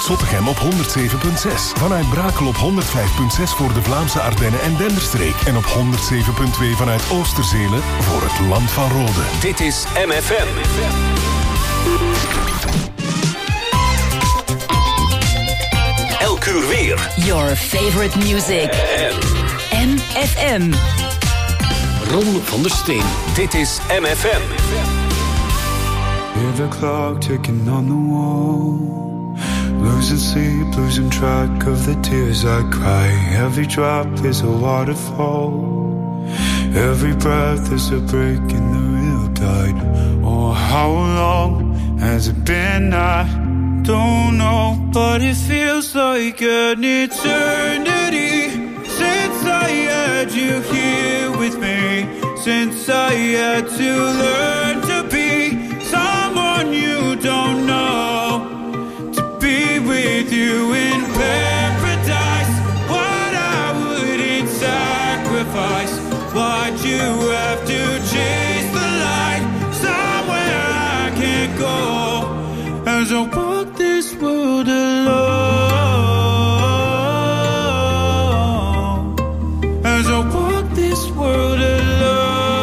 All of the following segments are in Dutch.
Zottegem op 107.6. Vanuit Brakel op 105.6 voor de Vlaamse Ardennen en Denderstreek. En op 107.2 vanuit Oosterzele voor het Land van Rode. Dit is MFM. Elk uur weer. Your favorite music. MFM. Ron van der Steen. Dit is MFM. Hear the clock ticking on the wall. Losing sleep, losing track of the tears I cry. Every drop is a waterfall. Every breath is a break in the real tide. Oh, how long has it been? I don't know, but it feels like an eternity since I had you here with me. Since I had to learn to be someone you don't know, to be with you in paradise. What I wouldn't sacrifice. Why'd you have to chase the light somewhere I can't go? As I walk this world alone, as I walk this world alone.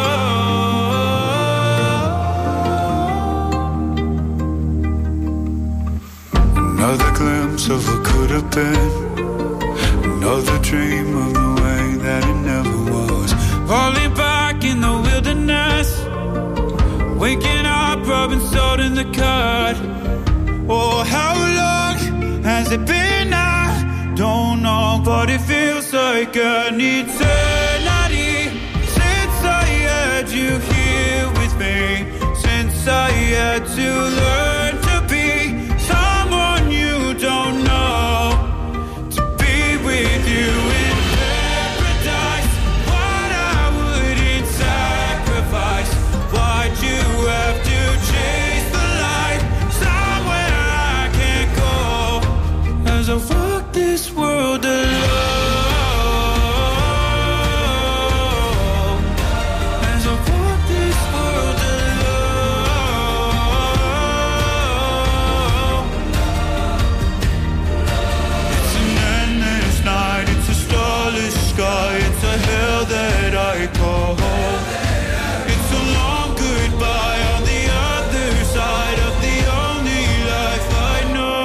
Another glimpse of what could have been, another dream of the way that it never was. Falling back in the wilderness, waking up, rubbing salt in the cut. Oh, how long has it been? I don't know, but it feels like an eternity since I had you here with me. Since I had to learn to be someone you don't know, to be with you in paradise. What I wouldn't sacrifice. Why'd you have to chase the light somewhere I can't go? As I walk this world alone, as I walk this world alone. It's an endless night, it's a starless sky, it's a hell that I call home. It's a long goodbye on the other side of the only life I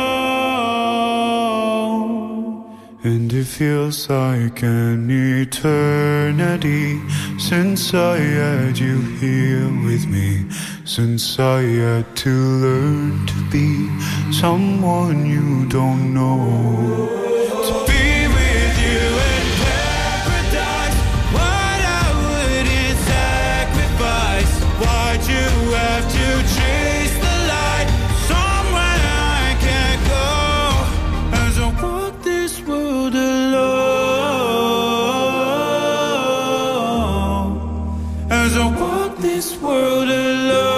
know. And it feels like an eternity since I had you here with me. Since I had to learn to be someone you don't know. To be with you in paradise. What I wouldn't sacrifice. Why'd you have to chase the light somewhere I can't go? As I walk this world alone, as I walk this world alone.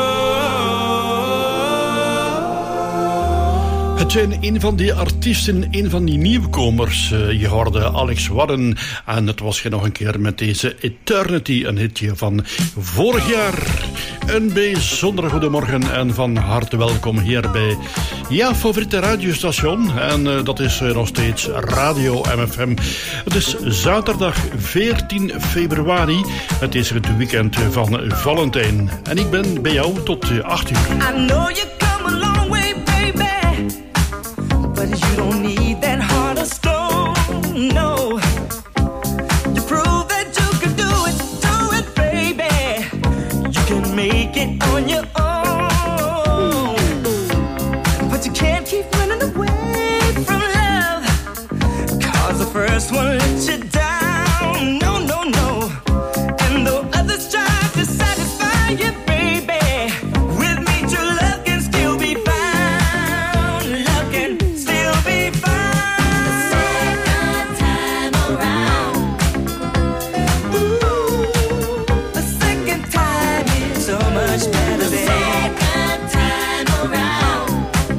Het zijn een van die artiesten, een van die nieuwkomers. Je hoorde Alex Warren en het was nog een keer met deze Eternity, een hitje van vorig jaar. Een bijzondere goedemorgen en van harte welkom hier bij jouw favoriete radiostation. En dat is nog steeds Radio MFM. Het is zaterdag 14 februari. Het is het weekend van Valentijn. En ik ben bij jou tot 8 uur. I know you come a long way, baby, but you don't need that heart of stone, no. You prove that you can do it, baby. You can make it on your own, but you can't keep running away from love, 'cause the first one let you down, no, no, no. And though others try to satisfy you, baby, with me true love can still be found. Love can still be found. The second time around. Ooh, the second time is so much better than the second time around.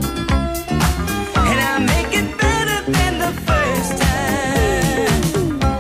And I make it better than the first time.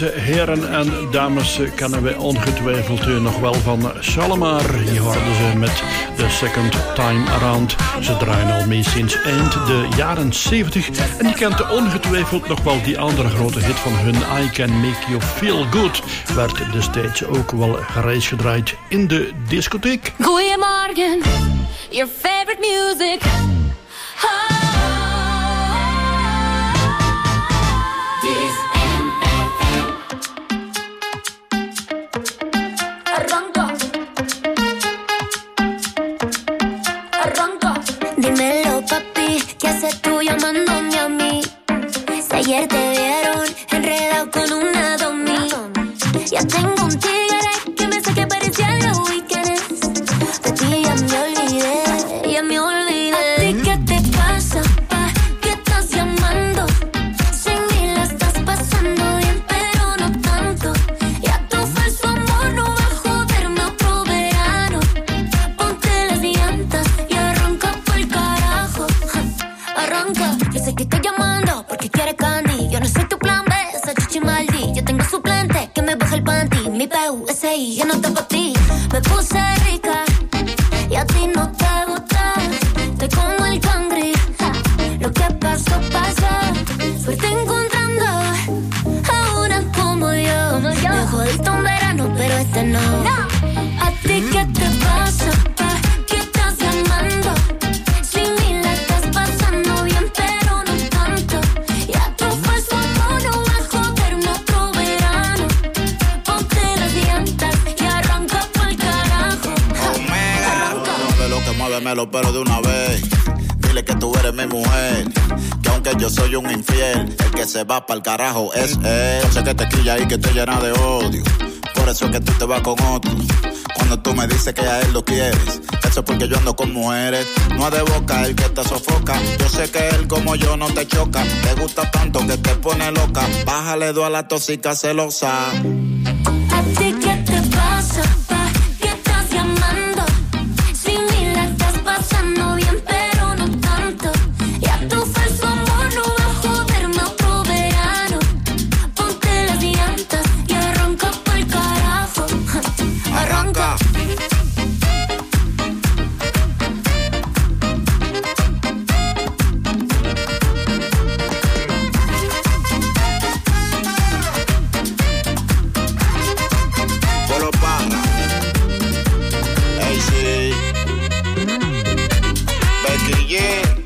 Deze heren en dames kennen wij ongetwijfeld nog wel van Shalimar. Je hoorde ze met The Second Time Around. Ze draaien al mee sinds eind de jaren 70. En je kent ongetwijfeld nog wel die andere grote hit van hun, I Can Make You Feel Good. Werd destijds ook wel gereis gedraaid in de discotheek. Goeiemorgen, your favorite music. Dímelo, papi, ¿qué haces tú llamándome a mí? Si ayer te vieron enredado con una domi. Ya tengo un tigre que me sé que parecía en los weekends. De ti ya me olvidé, ya me olvidé. ¿A ti qué te pasa, pa? ¿Qué estás llamando? Sin mí la estás pasando bien, pero no tanto. Ya tu falso amor no va a joderme otro verano. Ponte las llantas y arranca pa'l carajo. Arranca, yo sé que estoy llamando porque quieres candy. Yo no soy tu plan B, esa chichi maldi. Yo tengo suplente que me baja el panty. Mi PUSI, yo no te pa' ti. Me puse rica y a ti no te gusta. Estoy como el cangri. Lo que pasó, pasó. Suerte encontrando a una como yo. Me jodiste un verano, pero este no. ¿A ti qué te pasa, pa? ¿Qué estás llamando? Sin mí la estás pasando bien, pero no tanto. Ya tu falso amor no va a joderme otro verano. Ponte las llantas y arranca pa'l carajo. Arranca. De lo que muévemelo, pero de una vez. Dile que tú eres mi mujer, que aunque yo soy un infiel, el que se va pa'l carajo es él. Sé que te quilla y que te llena de odio, por eso es que tú te vas con otro. Cuando tú me dices que a él lo quieres, eso es porque yo ando con mujeres. No es de boca el que te sofoca. Yo sé que él como yo no te choca. Te gusta tanto que te pone loca. Bájale dos a la tóxica celosa. ¿A ti qué te pasa, pa? ¿Qué estás llamando? Sin mí la estás pasando bien, pero no tanto. Ya tu falso amor no va a joderme otro verano. Ponte las llantas y arranca pa'l carajo. Arranca. Polo Parra, AC, Becky G.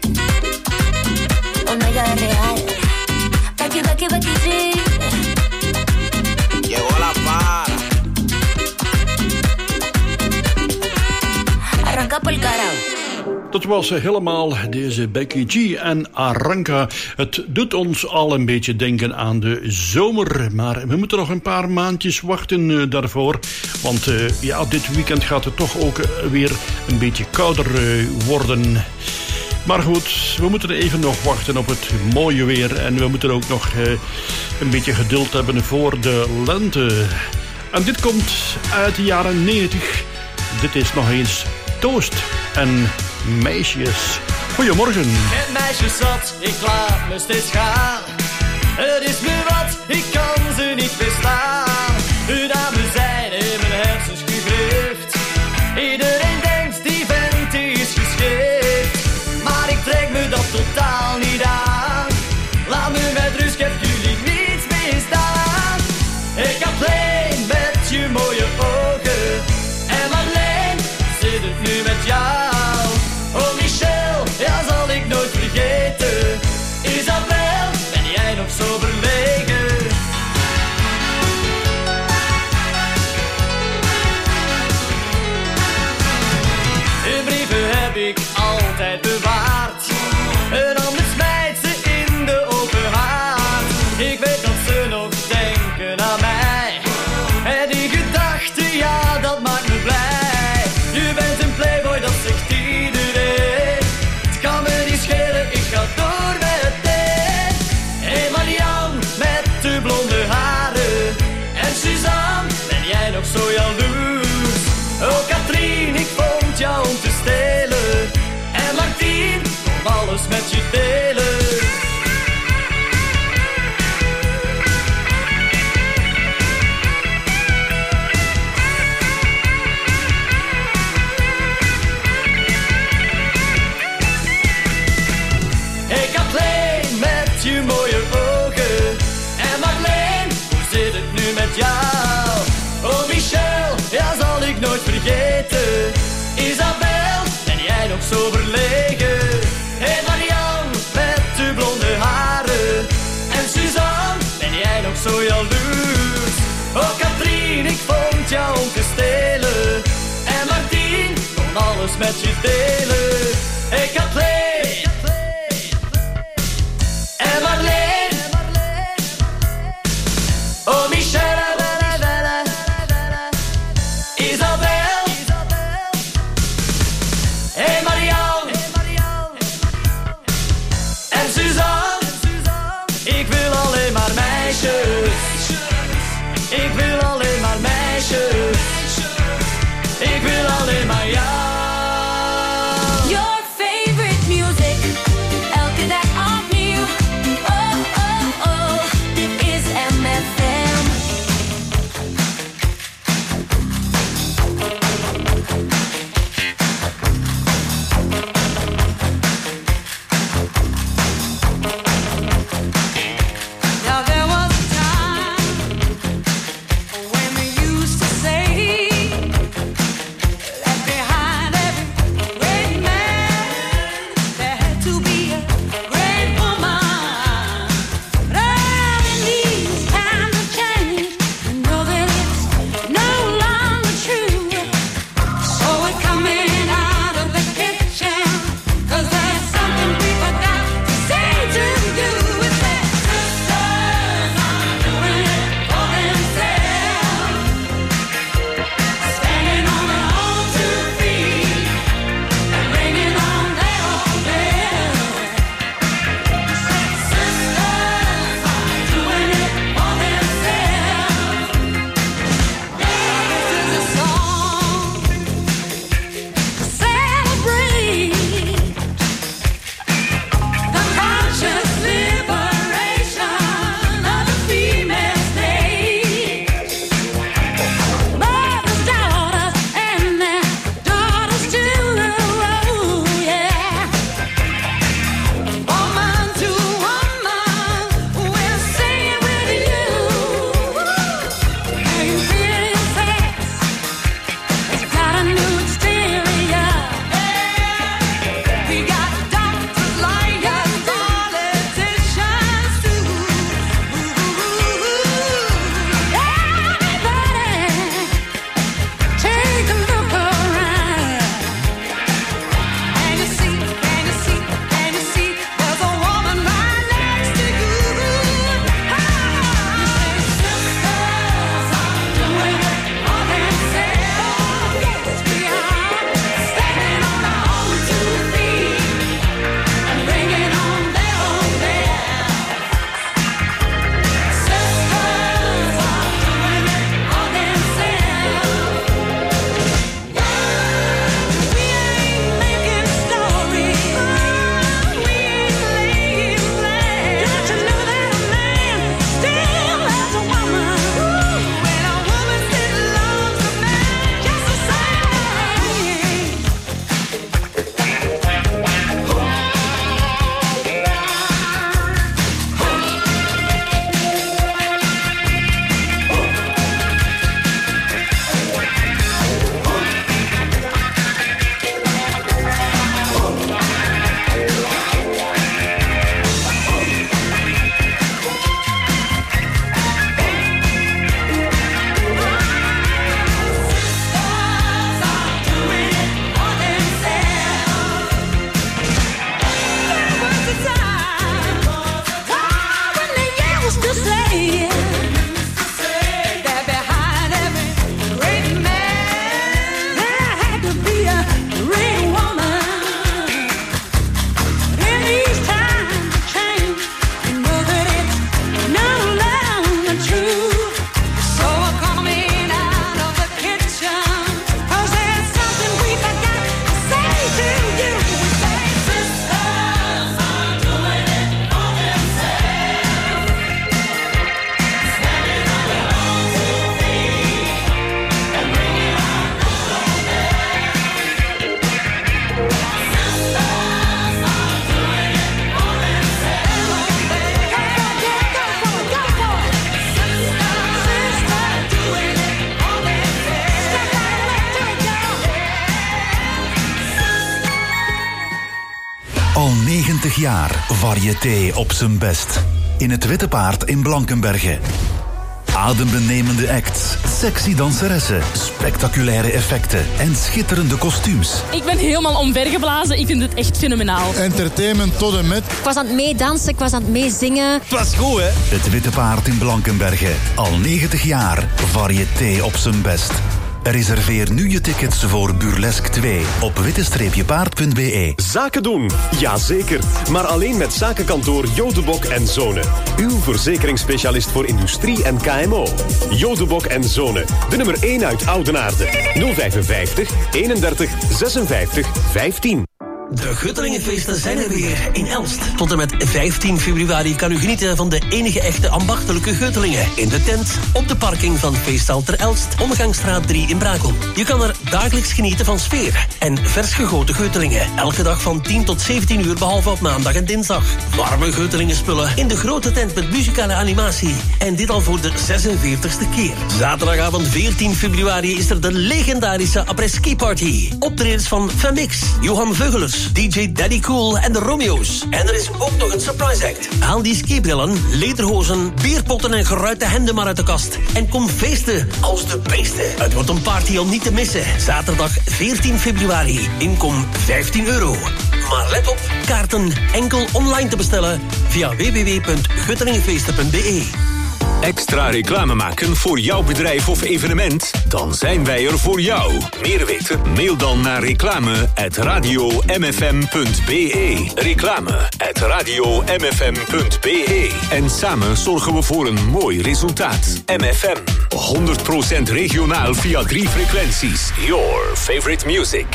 Omega de real. Becky, Becky, Becky G. Llegó la para. Arranca pa'l carajo. Dat was helemaal deze Becky G en Arranca. Het doet ons al een beetje denken aan de zomer. Maar we moeten nog een paar maandjes wachten daarvoor. Want ja, dit weekend gaat het toch ook weer een beetje kouder worden. Maar goed, we moeten even nog wachten op het mooie weer. En we moeten ook nog een beetje geduld hebben voor de lente. En dit komt uit de jaren 90. Dit is nog eens Toast en Meisjes. Goedemorgen. Het meisje zat, ik laat me steeds gaan. Het is me wat, ik kan ze niet verstaan. De dames zijn in mijn hersens gegrift. Iedereen denkt die vent is geschikt. Maar ik trek me dat totaal niet aan. Laat me met rust, ik heb jullie niets misdaan. Ik had alleen met je mooie ogen. En alleen zit het nu met jou. Oh Michel, ja zal ik nooit vergeten. Isabel, ben jij nog zo verlegen? De brieven heb ik altijd bewaard. En anders smijt ze in de open haard. Ik weet dat ze nog denken aan mij. En die gedachte, ja dat maakt me blij. Je bent een playboy, dat zegt iedereen. Het kan me niet schelen, ik ga door meteen. Hey Marianne, met de blonde haren. En Suzanne, ben jij nog zo jaloers? Oh Katrien, ik vond jou om te stelen. En Martien, kom alles met je delen. alles met je delen. Ik had Leen en Marleen. Oh Michelle, Isabel en Marianne en Suzanne. Ik wil alleen maar meisjes. Ik wil alleen maar meisjes. Ik wil alleen maar jou. Your favorite music, elke dag opnieuw. Oh, oh, oh, dit is MFM. Now there was a time when we used to say that behind every great man there had to be a great woman. But in these times of change, you know that it's no longer true. So we're coming out of the kitchen, 'cause there's something we forgot to say to you. It's that sisters are doing it for themselves, standing on their own 2 feet and ringing on their own bell. Sisters are doing it for themselves. This is a song to celebrate the conscious liberation of the female state. Mothers, daughters, and their daughters too. Oh, yeah. Woman to woman, we'll sing it with you. Now you feel your face, it's got a new exterior. We got doctors, lawyers, politicians too. Everybody, take a look around. And you see, there's a woman right next to you. Sisters are doing it for themselves. Yes, we are, standing on our own 2 feet and ringing on their own bell. Sisters are doing it for themselves. We ain't making stories, we ain't laying plans. Don't you know that a man still loves a woman, when a woman still loves a man just the same? Al 90 jaar variété op zijn best. In het Witte Paard in Blankenberge. Adembenemende acts, sexy danseressen, spectaculaire effecten en schitterende kostuums. Ik ben helemaal omvergeblazen. Ik vind het echt fenomenaal. Entertainment tot en met. Ik was aan het meedansen, ik was aan het meezingen. Het was goed, hè? Het Witte Paard in Blankenberge. Al 90 jaar. Variété op zijn best. Reserveer nu je tickets voor Burlesque 2 op witte-paard.be. Zaken doen? Jazeker. Maar alleen met zakenkantoor Jodebok en Zonen. Uw verzekeringsspecialist voor industrie en KMO. Jodebok en Zonen. De nummer 1 uit Oudenaarde. 055 31 56 15. De Guttelingenfeesten zijn er weer in Elst. Tot en met 15 februari kan u genieten van de enige echte ambachtelijke Guttelingen. In de tent, op de parking van Feestzaal ter Elst, Omgangsstraat 3 in Brakel. Je kan er dagelijks genieten van sfeer en vers gegoten Guttelingen. Elke dag van 10 tot 17 uur, behalve op maandag en dinsdag. Warme Guttelingenspullen in de grote tent met muzikale animatie. En dit al voor de 46e keer. Zaterdagavond 14 februari is er de legendarische après-ski party. Optredens van Femix, Johan Veugelers, DJ Daddy Cool en de Romeo's. En er is ook nog een surprise act. Haal die skibrillen, lederhozen, bierpotten en geruite hemden maar uit de kast. En kom feesten als de beesten. Het wordt een party om niet te missen. Zaterdag 14 februari. Inkom €15. Maar let op, kaarten enkel online te bestellen via www.guttelingenfeesten.be. Extra reclame maken voor jouw bedrijf of evenement? Dan zijn wij er voor jou. Meer weten? Mail dan naar reclame@radiomfm.be. Reclame@radiomfm.be. En samen zorgen we voor een mooi resultaat. MFM. 100% regionaal via 3 frequenties. Your favorite music.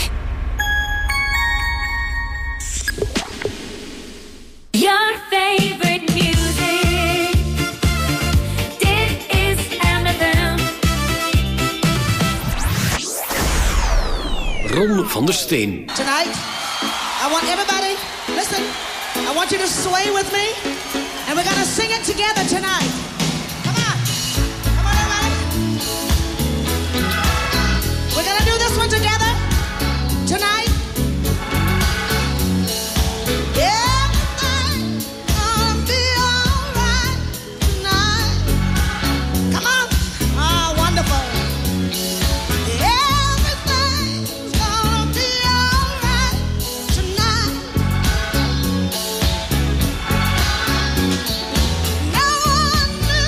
Your favorite music. Ron van der Steen. Tonight, I want everybody, listen, I want you to sway with me, and we're gonna sing it together tonight. Come on. Come on, everybody. We're gonna do this one together tonight. Everything's gonna be alright tonight. Come on. Oh, wonderful. No one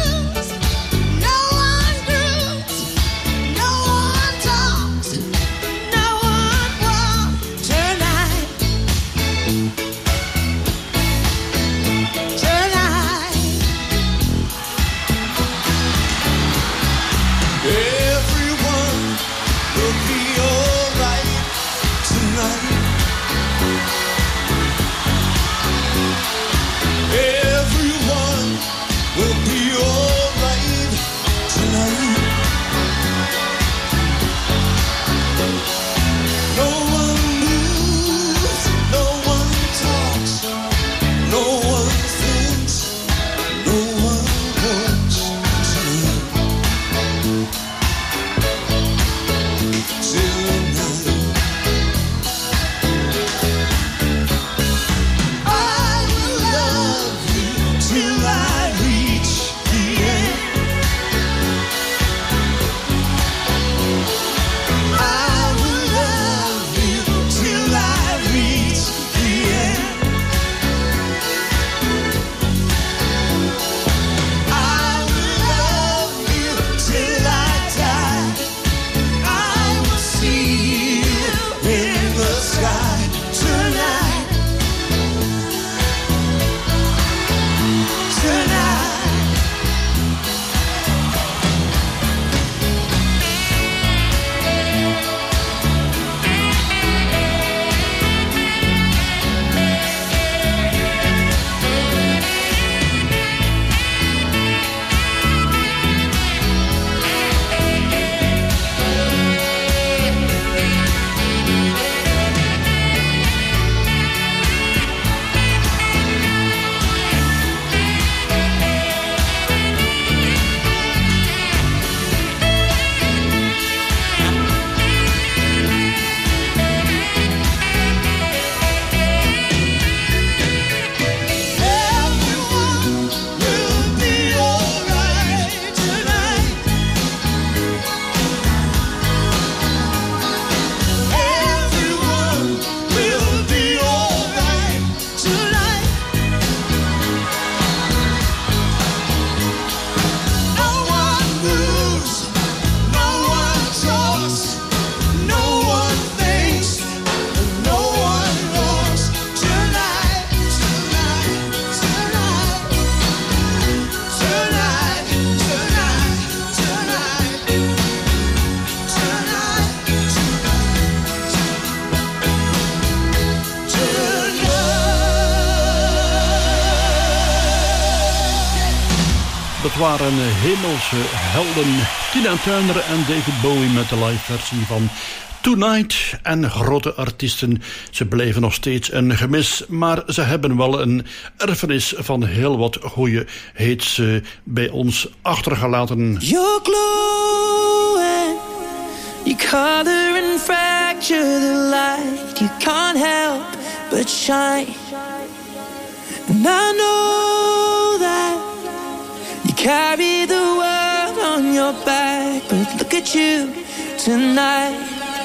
dat waren hemelse helden. Tina Turner en David Bowie met de live versie van Tonight. En grote artiesten, ze blijven nog steeds een gemis, maar ze hebben wel een erfenis van heel wat goede hits bij ons achtergelaten. You're glowing, you color and fracture the light. You can't help but shine. And I know that you carry the world on your back, but look at you tonight.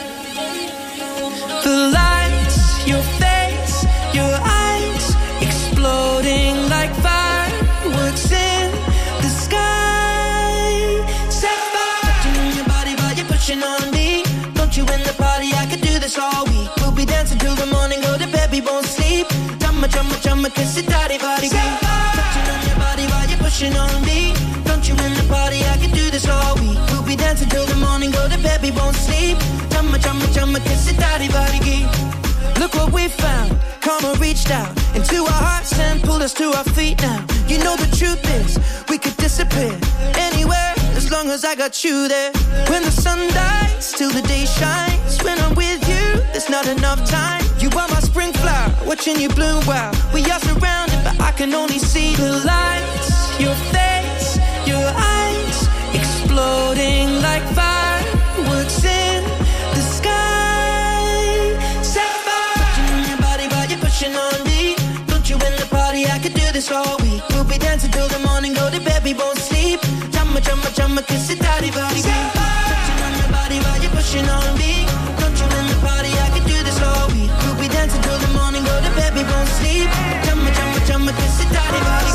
The lights, your face, your eyes, exploding like fireworks in the sky. Set fire, touching on your body while you're pushing on me. Don't you in the party, I could do this all week. We'll be dancing till the morning, go to bed, we won't sleep. Chumma, chumma, chumma, kiss it, daddy, body, touching on your body while you're pushing on me. Don't you in the party, I could do this all week. We'll be dancing till the morning, go to bed, we won't sleep. Chumma, chumma, chumma, kiss it, daddy, body, look what we found. Karma reached out into our hearts and pulled us to our feet now. You know the truth is, we could disappear anywhere as long as I got you there. When the sun dies, till the day shines. When I'm with you, there's not enough time. You are my spring flower, watching you bloom wild. We are surrounded, but I can only see the lights. Your face, your eyes, exploding like fireworks in the sky. Set fire, touching on your body while you're pushing on me. Don't you in the party, I could do this all week. We'll be dancing till the morning, go to bed, we won't sleep. Chumma, chumma, chumma, kiss it, daddy, body. Touching on your body while you're pushing on me. Don't you in the party, I could do this all week. We'll be dancing till the morning, go to bed, we won't sleep. Chumma, chumma, chumma, kiss it, daddy, body.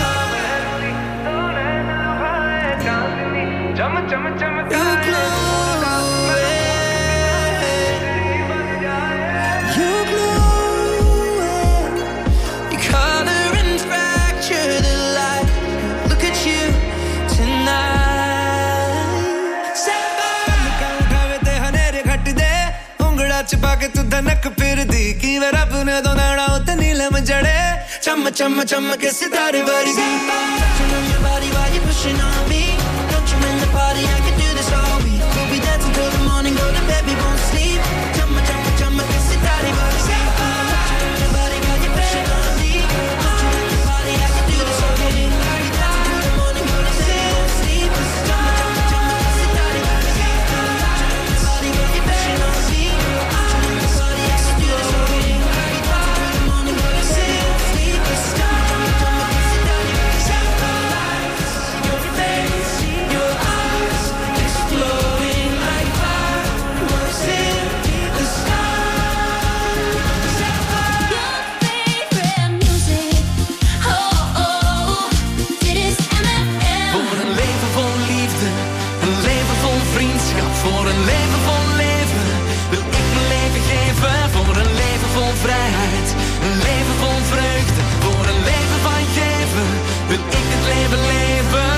You're glowing, you're glowing. You color and fracture the light. Look at you tonight. Set fire. उठावे ते हनेरे घट दे उंगड़ा छुपा के तू धनक फिर दी की वे रब ने दो नाड़ा उते नीलम जड़े चम चम चम के सितारे वर्गी. Touching on your body while you're pushing on me. Don't you in the party, I can do this all week. We'll be dancing till the morning, go to bed, we won't sleep. Chumma, chumma, chumma, kiss it, daddy, body. Touching on your body while you're pushing on me. Don't you in the party, I can do this all week. We'll be dancing till the morning, go to bed, we won't sleep. Chumma, chumma, chumma, kiss it, daddy, body. Touching on your body while you're pushing on me. Don't you in the party, I can do this all week. We'll be dancing till the morning, go to bed, we won't sleep. Chumma, chumma, chumma, kiss it, daddy, body. Your face, your eyes, exploding like fireworks in the sky. Your favorite music, oh oh, dit is MFM. Voor een leven vol liefde, een leven vol vriendschap. Voor een leven vol leven wil ik mijn leven geven. Voor een leven vol vrijheid, een leven vol vreugde. Voor een leven van geven wil ik het leven leven.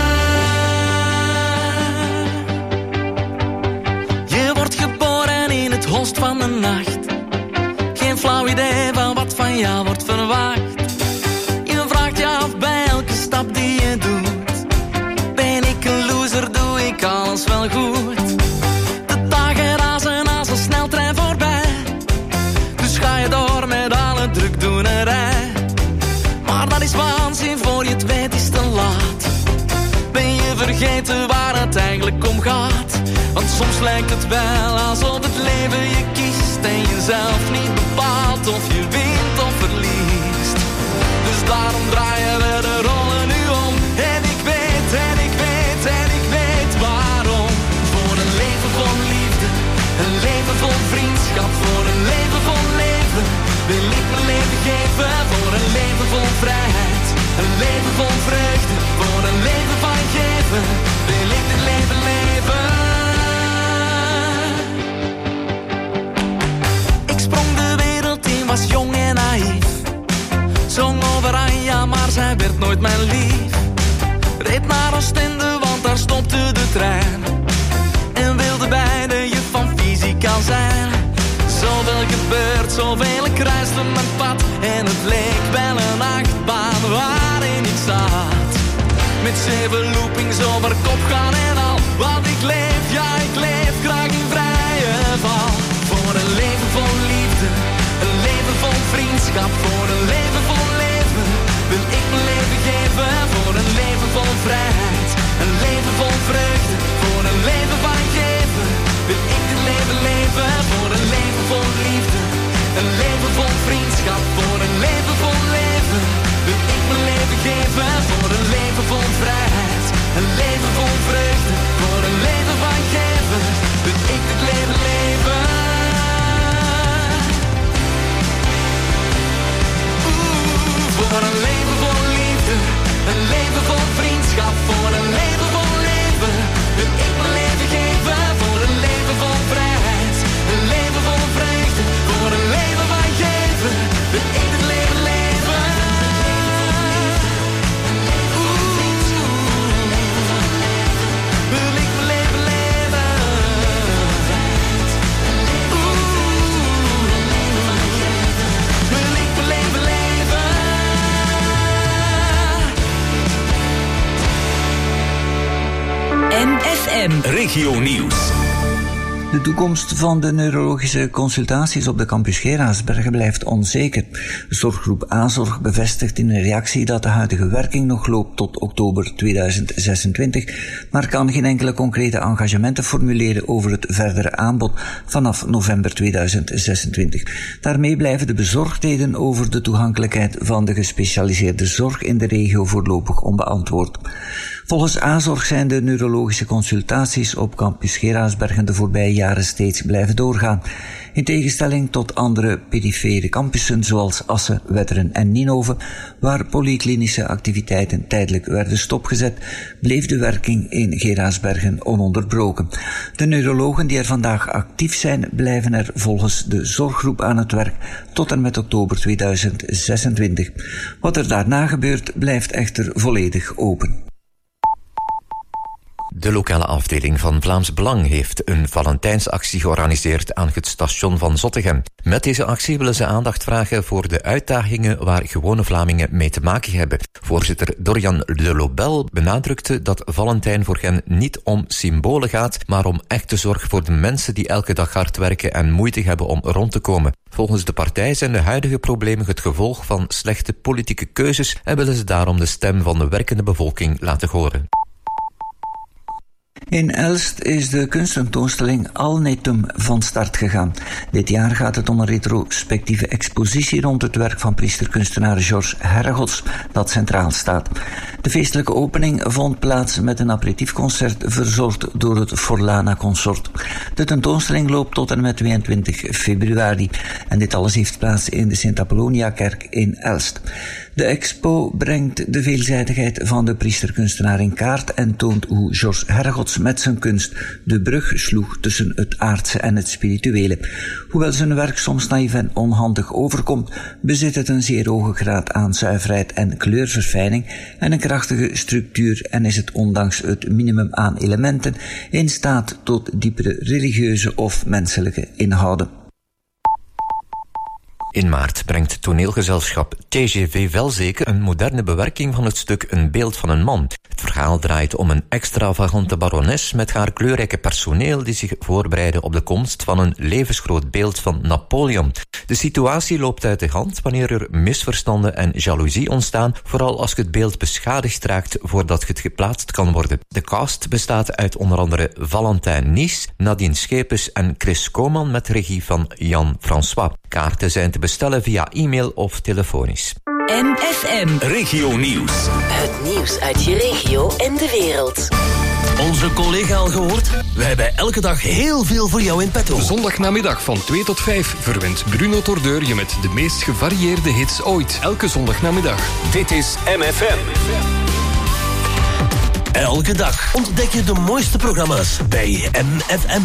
Je wordt geboren in het holst van de nacht. Geen flauw idee van wat van jou wordt verwacht. Je vraagt je af bij elke stap die je doet. Ben ik een loser, doe ik alles wel goed. De dagen razen als een sneltrein voorbij. Dus ga je door met alle drukdoenerij. Maar dat is waanzin, voor je het weet is te laat. Ben je vergeten waar het eigenlijk om gaat? Want soms lijkt het wel alsof het leven je kiest en je zelf niet bepaalt of je wint of verliest. Dus daarom draaien we de rollen nu om. En ik weet, en ik weet, en ik weet waarom. Voor een leven vol liefde, een leven vol vriendschap. Voor een leven vol leven wil ik mijn leven geven. Voor een leven vol vrijheid, een leven vol vreugde. Voor een leven van geven wil ik dit leven leven. Ik sprong de wereld in, was jong en naïef. Zong over Anja, maar zij werd nooit mijn lief. Reed naar Oostende, want daar stopte de trein. En wilde bij de juf van fysica zijn. Zoveel gebeurt, zoveel ik kruiste mijn pad. En het leek wel een achtbaan waarin ik zat. Met 7 loopings over kop gaan en al. Want ik leef, ja ik leef graag in vrije val. Voor een leven vol liefde, een leven vol vriendschap. Voor een leven vol leven, wil ik mijn leven geven. Voor een leven vol vrijheid, een leven vol vreugde. Voor een leven van geven, wil ik het leven leven. Voor een leven vol liefde, een leven vol vriendschap. Voor een leven vol leven, wil ik mijn leven geven. Voor een leven vol vrijheid, een leven vol vreugde. Voor een leven van geven, wil ik het leven leven. Voor een leven vol liefde, een leven vol vriendschap. Voor een leven vol leven, wil ik mijn leven geven. Voor een leven vol vrijheid, een leven vol vreugde. Voor een leven van geven, wil ik het leven leven. Wil ik mijn leven leven. Wil ik mijn leven leven. MFM Regio Nieuws. De toekomst van de neurologische consultaties op de campus Geraardsbergen blijft onzeker. Zorggroep Azorg bevestigt in een reactie dat de huidige werking nog loopt tot oktober 2026, maar kan geen enkele concrete engagementen formuleren over het verdere aanbod vanaf november 2026. Daarmee blijven de bezorgdheden over de toegankelijkheid van de gespecialiseerde zorg in de regio voorlopig onbeantwoord. Volgens Azorg zijn de neurologische consultaties op campus Geraardsbergen de voorbije jaren steeds blijven doorgaan. In tegenstelling tot andere perifere campussen zoals Assen, Wetteren en Ninove, waar polyklinische activiteiten tijdelijk werden stopgezet, bleef de werking in Geraardsbergen ononderbroken. De neurologen die er vandaag actief zijn, blijven er volgens de zorggroep aan het werk tot en met oktober 2026. Wat er daarna gebeurt, blijft echter volledig open. De lokale afdeling van Vlaams Belang heeft een Valentijnsactie georganiseerd aan het station van Zottegem. Met deze actie willen ze aandacht vragen voor de uitdagingen waar gewone Vlamingen mee te maken hebben. Voorzitter Dorian de Lobel benadrukte dat Valentijn voor hen niet om symbolen gaat, maar om echte zorg voor de mensen die elke dag hard werken en moeite hebben om rond te komen. Volgens de partij zijn de huidige problemen het gevolg van slechte politieke keuzes en willen ze daarom de stem van de werkende bevolking laten horen. In Elst is de kunsttentoonstelling Alnetum van start gegaan. Dit jaar gaat het om een retrospectieve expositie rond het werk van priesterkunstenaar Georges Herregots, dat centraal staat. De feestelijke opening vond plaats met een aperitiefconcert verzorgd door het Forlana Consort. De tentoonstelling loopt tot en met 22 februari en dit alles heeft plaats in de Sint-Apollonia-kerk in Elst. De expo brengt de veelzijdigheid van de priesterkunstenaar in kaart en toont hoe Georges Herregots met zijn kunst de brug sloeg tussen het aardse en het spirituele. Hoewel zijn werk soms naïef en onhandig overkomt, bezit het een zeer hoge graad aan zuiverheid en kleurverfijning en een krachtige structuur en is het ondanks het minimum aan elementen in staat tot diepere religieuze of menselijke inhouden. In maart brengt toneelgezelschap TGV Velzeker een moderne bewerking van het stuk Een beeld van een man. Het verhaal draait om een extravagante barones met haar kleurrijke personeel die zich voorbereiden op de komst van een levensgroot beeld van Napoleon. De situatie loopt uit de hand wanneer er misverstanden en jaloezie ontstaan, vooral als het beeld beschadigd raakt voordat het geplaatst kan worden. De cast bestaat uit onder andere Valentin Nies, Nadine Schepens en Chris Koman met regie van Jan François. Kaarten zijn te bestellen via e-mail of telefonisch. MFM Regio Nieuws. Het nieuws uit je regio en de wereld. Onze collega al gehoord? We hebben elke dag heel veel voor jou in petto. Zondagnamiddag van 2 tot 5 verwint Bruno Tordeur je met de meest gevarieerde hits ooit. Elke zondagnamiddag. Dit is MFM. Elke dag ontdek je de mooiste programma's bij MFM.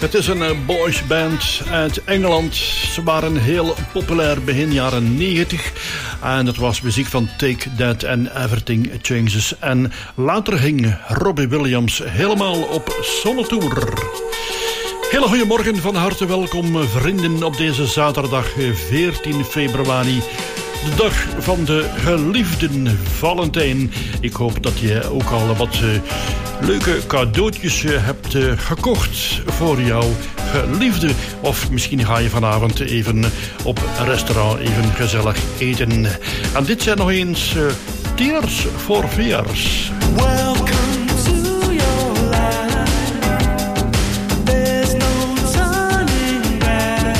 Het is een boysband uit Engeland. Ze waren heel populair begin jaren 90. En het was muziek van Take That and Everything Changes. En later ging Robbie Williams helemaal op solotour. Hele goedemorgen, van harte welkom vrienden op deze zaterdag 14 februari. De dag van de geliefden Valentijn. Ik hoop dat je ook al wat leuke cadeautjes hebt gekocht voor jouw geliefde. Of misschien ga je vanavond even op een restaurant even gezellig eten. En dit zijn nog eens Tears for Fears. Welcome to your life. There's no turning back.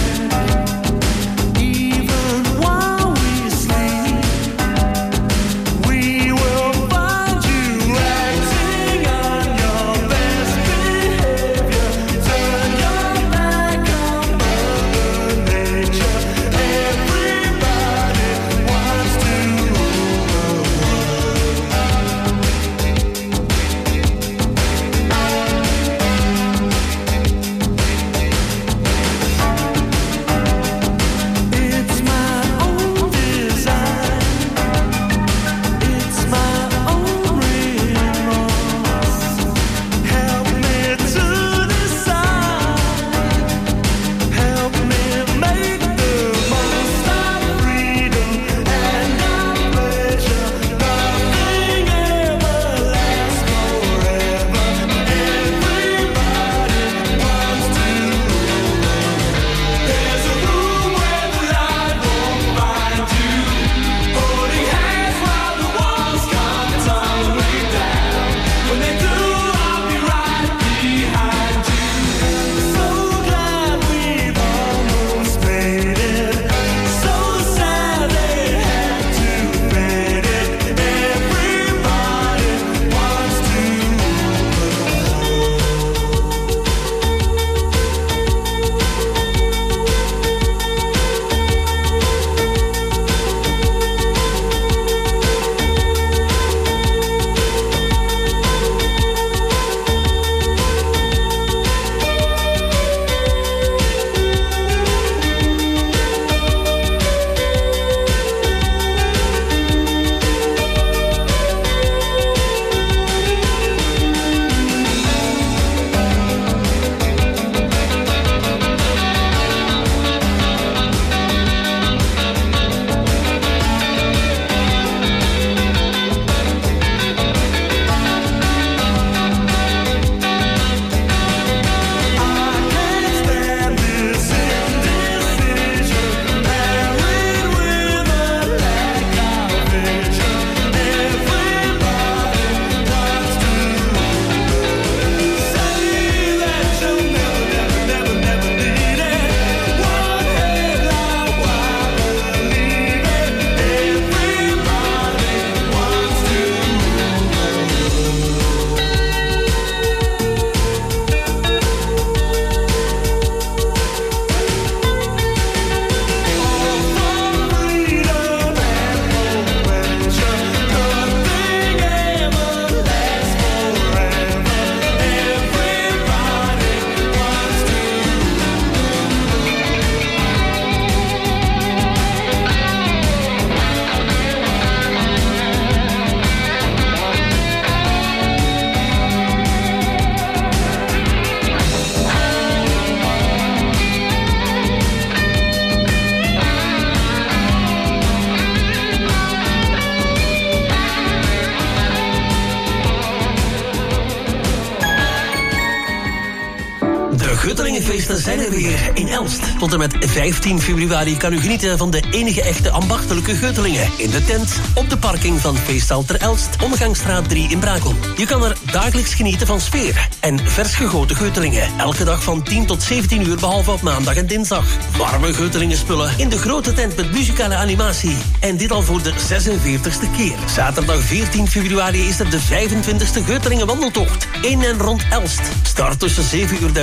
Even while we sleep, we will find you acting on your best behavior. Turn your back on Mother Nature. Everybody wants to rule the world. It's my own design. It's my own remorse. Help me to decide. Help me make the most of freedom and of pleasure. Nothing ever lasts forever. Everybody wants to rule the world. There's a room where the light won't find you. Holding hands while the walls come tumbling down. When they do, I'll be right behind you. So glad we've almost made it. So sad they had to fade it. Everybody wants to rule the world. Stand this indecision, married with a lack of vision. Everybody wants to say that you'll never need it. One headline, why believe it? Everybody wants to De Guttelingenfeesten zijn er weer in Elst. Tot en met 15 februari kan u genieten van de enige echte ambachtelijke Guttelingen. In de tent, op de parking van Feesthal ter Elst, Omgangsstraat 3 in Brakel. Je kan er dagelijks genieten van sfeer en vers gegoten Guttelingen. Elke dag van 10 tot 17 uur, behalve op maandag en dinsdag. Warme Guttelingenspullen in de grote tent met muzikale animatie. En dit al voor de 46e keer. Zaterdag 14 februari is er de 25e Guttelingen wandeltocht. In en rond Elst. Start tussen 7:30 en 5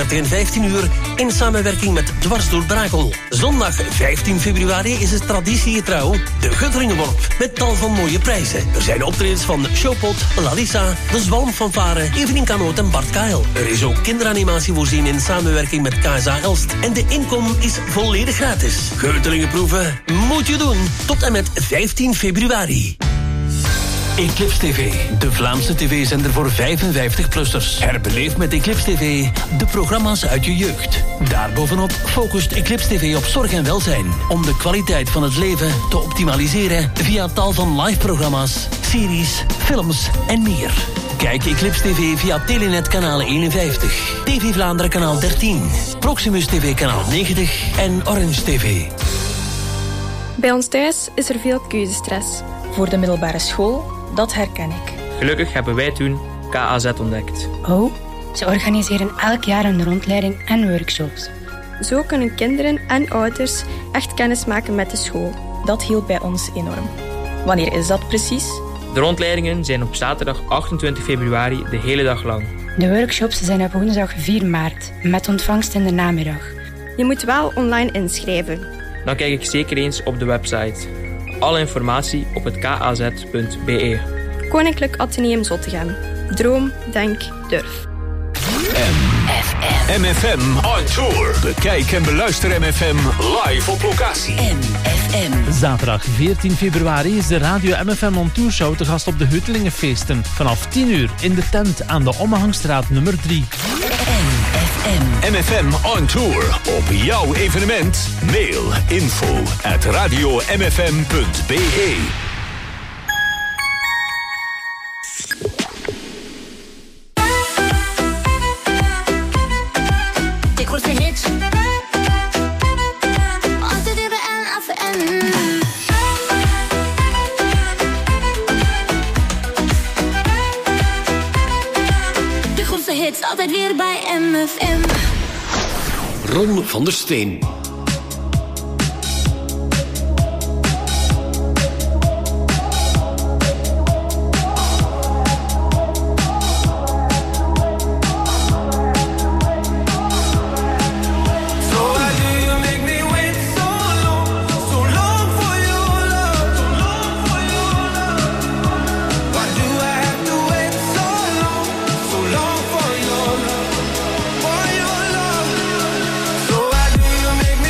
15 uur in samenwerking met Dwars door Brakel. Zondag 15 februari is het traditiegetrouw de Gutteringenworp met tal van mooie prijzen. Er zijn optredens van Showpot, Larissa, de Zwalmfanfare, Evelien Kanoot en Bart Kael. Er is ook kinderanimatie voorzien in samenwerking met KSA Elst. En de inkom is volledig gratis. Geutelingen proeven moet je doen tot en met 15 februari. Eclipse TV, de Vlaamse tv-zender voor 55-plussers. Herbeleef met Eclipse TV de programma's uit je jeugd. Daarbovenop focust Eclipse TV op zorg en welzijn. Om de kwaliteit van het leven te optimaliseren via tal van live-programma's, series, films en meer. Kijk Eclipse TV via Telenet kanaal 51, TV Vlaanderen kanaal 13, Proximus TV kanaal 90 en Orange TV. Bij ons thuis is er veel keuzestress. Voor de middelbare school, dat herken ik. Gelukkig hebben wij toen KAZ ontdekt. Oh, ze organiseren elk jaar een rondleiding en workshops. Zo kunnen kinderen en ouders echt kennis maken met de school. Dat hielp bij ons enorm. Wanneer is dat precies? De rondleidingen zijn op zaterdag 28 februari de hele dag lang. De workshops zijn op woensdag 4 maart, met ontvangst in de namiddag. Je moet wel online inschrijven. Dan kijk ik zeker eens op de website. Alle informatie op het kaz.be. Koninklijk Atheneum Zottegem. Droom, denk, durf. MFM on tour. Bekijk en beluister MFM live op locatie. MFM. Zaterdag 14 februari is de Radio MFM on Tour show te gast op de Heutelingenfeesten. Vanaf 10 uur in de tent aan de Ommehangstraat nummer 3. MFM on tour. Op jouw evenement. Mail info@radiomfm.be. Altijd weer bij MFM. Ron van der Steen. So why do you make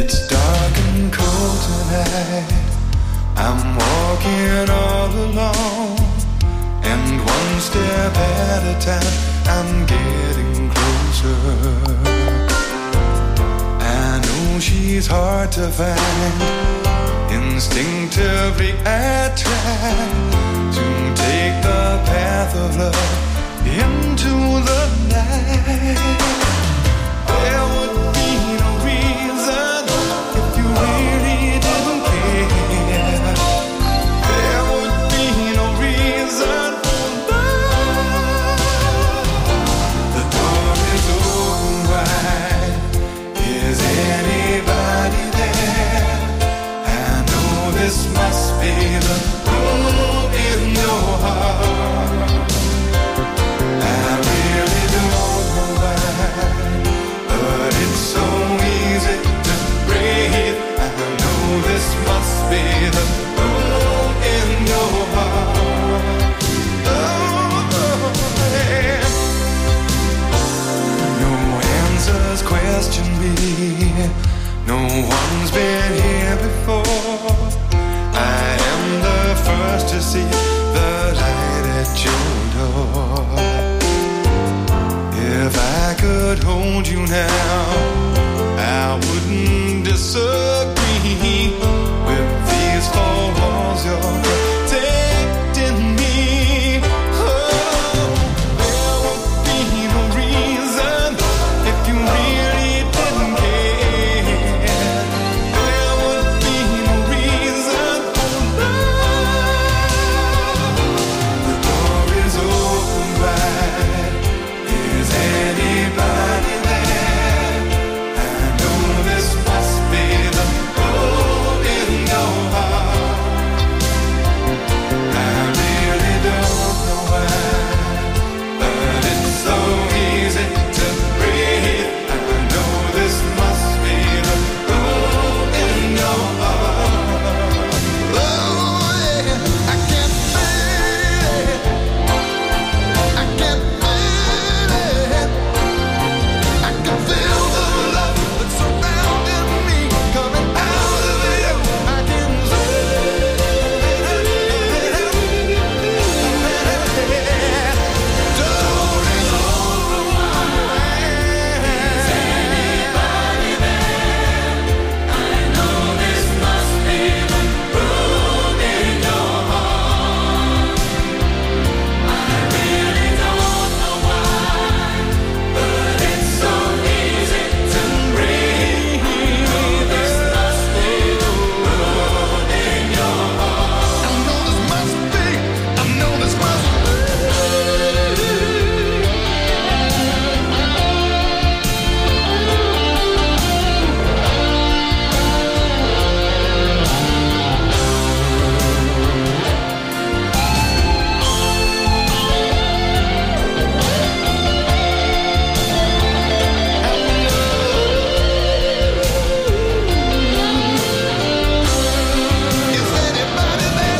It's dark and cold tonight. I'm walking all alone, and one step at a time I'm getting closer. I know she's hard to find. Instinctively I try to take the path of love into the night. There would be no reason if you really didn't care. There would be no reason for love. The door is open wide. Is anybody there? I know this must be the room in your heart. I really don't know why, but it's so easy to breathe. I know this must be the room in your heart. Oh, yeah. No answers question me. No one's been here before. I am the first to see the light at your door. If I could hold you now, I wouldn't disagree with these four walls you're protecting me. Oh, there would be no reason if you really didn't care. There would be no reason for love. The door is open wide. Is anybody there? I know this must be the room in your heart. I really don't know why, but it's so easy to breathe. I know this must be the room in your heart. Oh yeah, I can't feel it. I can't feel it. I can feel the love that's surrounding me coming out of you. I can feel it. Door is open wide. Is anybody there? I know this must be the room in your heart. I really don't know why, but it's so easy to breathe. This must be the room in your heart. I know this must be. I know this must be. Is anybody there?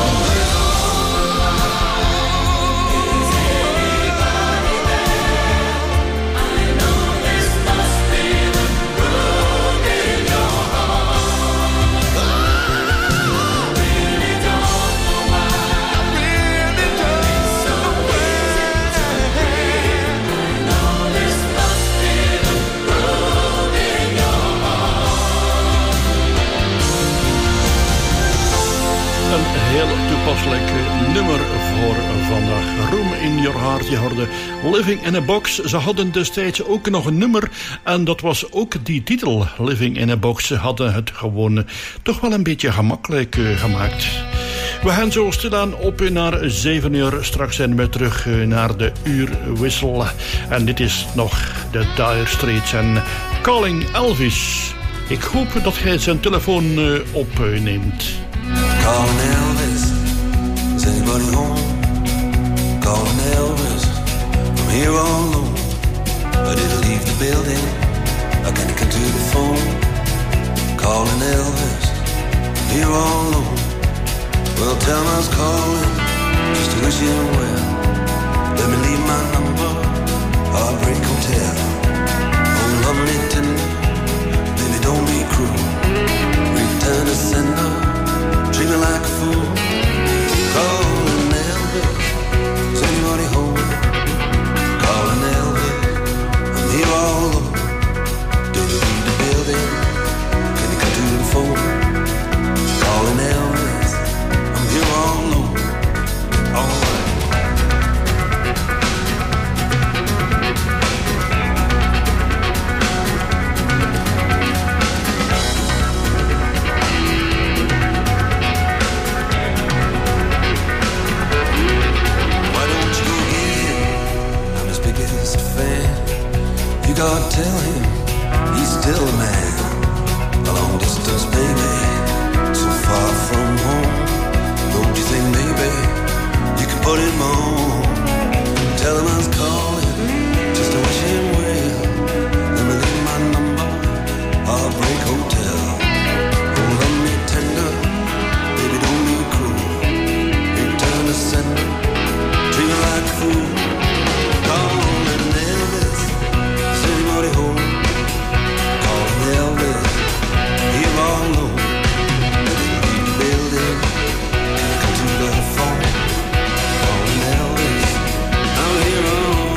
Is anybody there? I know this must be the room in your heart. I really don't know why. I really don't know why. I know this must be the room in your Een heel toepasselijk nummer voor vandaag. Room in Your Heart. Je hoorde Living in a Box. Ze hadden destijds ook nog een nummer. En dat was ook die titel. Living in a Box. Ze hadden het gewoon toch wel een beetje gemakkelijk gemaakt. We gaan zo stilaan op naar 7 uur. Straks zijn we terug naar de uurwissel. En dit is nog de Dire Straits en Calling Elvis. Ik hoop dat hij zijn telefoon opneemt. Calling Elvis, is anybody home? Calling Elvis, I'm here all alone. I didn't leave the building, I can't get to the phone. Calling Elvis, I'm here all alone. Well, tell me I was calling, just to wish him well. Let me leave my number, Heartbreak Hotel. Oh, lovely tender, baby, don't be cruel. God tell him he's still a man. A long distance baby, so far from home. Don't you think maybe you could put him on? Tell him I was calling just to wish him well. Let me leave my number, Heartbreak Hotel. Hold on me tender, baby don't be cruel. Return to sender, treat me like a fool. Calling Elvis, is anybody home? Calling Elvis, here all alone. Leave the building, come to the phone. Calling Elvis, I'm here all alone.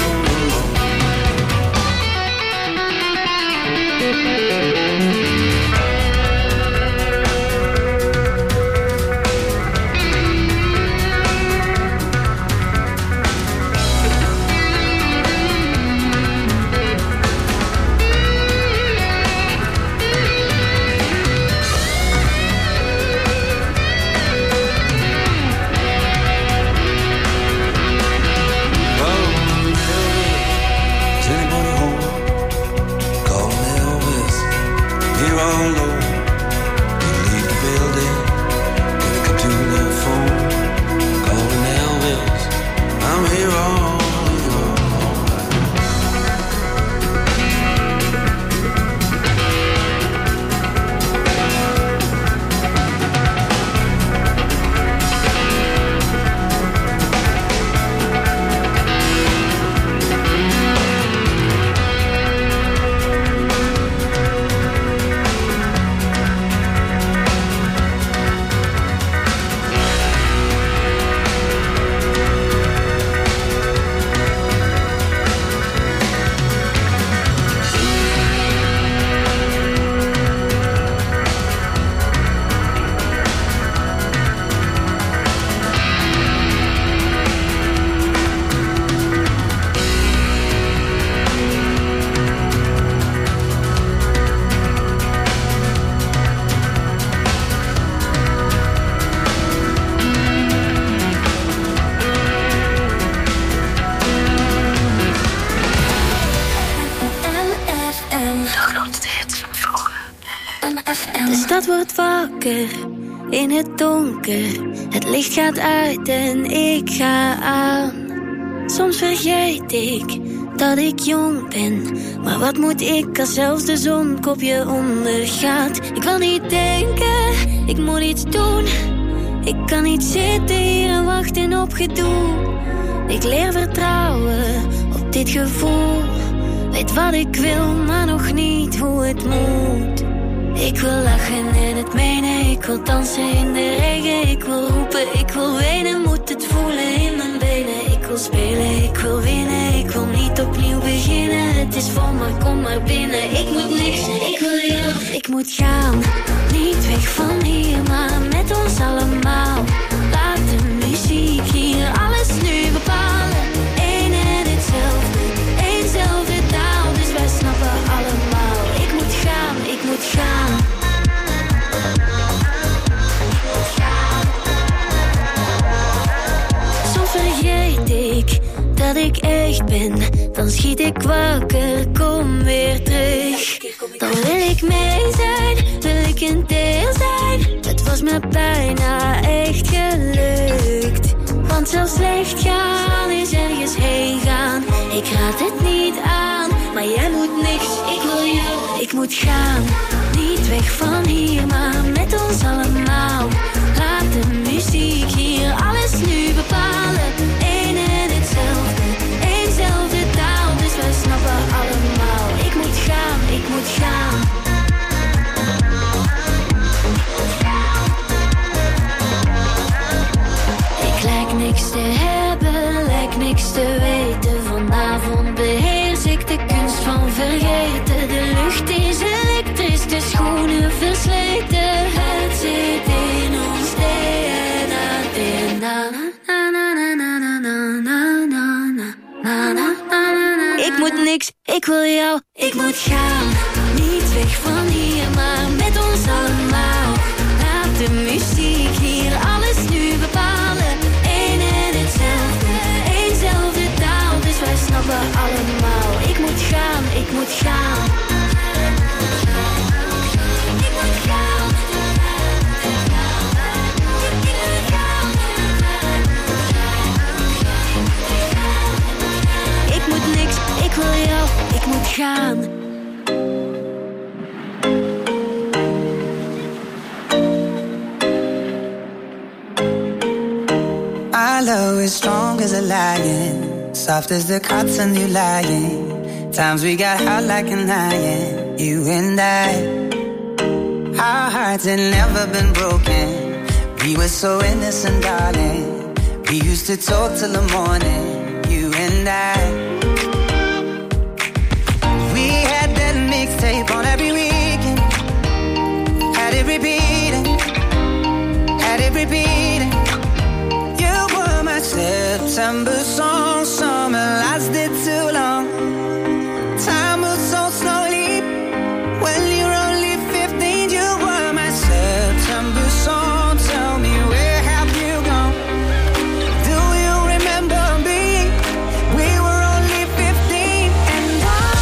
In het donker, het licht gaat uit en ik ga aan. Soms vergeet ik dat ik jong ben, maar wat moet ik als zelfs de zon kopje ondergaat? Ik wil niet denken, ik moet iets doen. Ik kan niet zitten hier en wachten op gedoe. Ik leer vertrouwen op dit gevoel. Weet wat ik wil, maar nog niet hoe het moet. Ik wil lachen en het menen, ik wil dansen in de regen. Ik wil roepen, ik wil wenen, moet het voelen in mijn benen. Ik wil spelen, ik wil winnen, ik wil niet opnieuw beginnen. Het is vol, maar kom maar binnen. Ik moet niks, ik wil jou. Ik moet gaan, niet weg van hier, maar met ons allemaal. Laat de muziek hier alles nu bepalen. Eén en hetzelfde, éénzelfde taal, dus wij snappen allemaal. Ik moet gaan, ik moet gaan. Soms vergeet ik dat ik echt ben. Dan schiet ik wakker, kom weer terug. Dan wil ik mee zijn, wil ik een deel zijn. Het was me bijna echt gelukt. Want zelfs slecht gaan is ergens heen gaan. Ik raad het niet aan, maar jij moet niks, ik wil jou. Ik moet gaan, niet weg van hier, maar met ons allemaal. Laat de muziek hier alles nu bepalen. Eén en hetzelfde, éénzelfde taal, dus wij snappen allemaal. Ik moet gaan, ik moet gaan. Ik lijk niks te hebben, lijk niks te weten. Vanavond beheers ik de kunst van vergeten. De lucht is elektrisch, de schoenen versleten. Het zit in ons DNA. Ik moet niks, ik wil jou. Ik moet gaan, niet weg van hier, maar met ons allemaal. Laat de muziek hier alles nu bepalen. Eén en hetzelfde, éénzelfde taal, dus wij snappen allemaal. Ik moet gaan, ik moet gaan. Ik moet gaan. Ik moet niks, ik wil jou, ik moet gaan. Our love is strong as a lion, soft as the cotton you lying. Times we got hot like an iron, you and I. Our hearts had never been broken. We were so innocent, darling. We used to talk till the morning, you and I. We had that mixtape on every weekend. Had it repeating, had it repeating. You were my September song, summer lasted too long. Time moves so slowly when you're only 15. You were my September song. Tell me, where have you gone? Do you remember me? We were only 15, and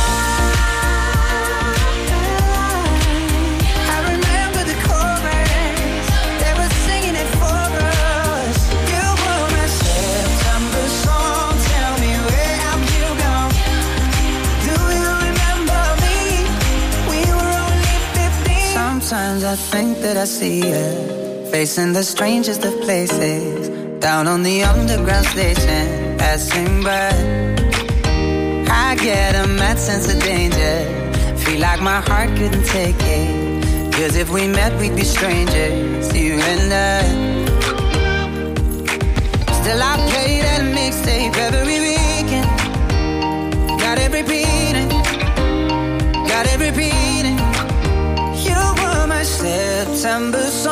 I remember the chorus. They were singing it for us. You were my September song. Tell me, where have you gone? Do you remember me? We were only 15. Sometimes I think that I see you facing the strangest of places, down on the underground station, passing by. I get a mad sense of danger, feel like my heart couldn't take it. 'Cause if we met, we'd be strangers, you and I. Still I play that mixtape every weekend. Got it repeating, got it repeating. You were my September song.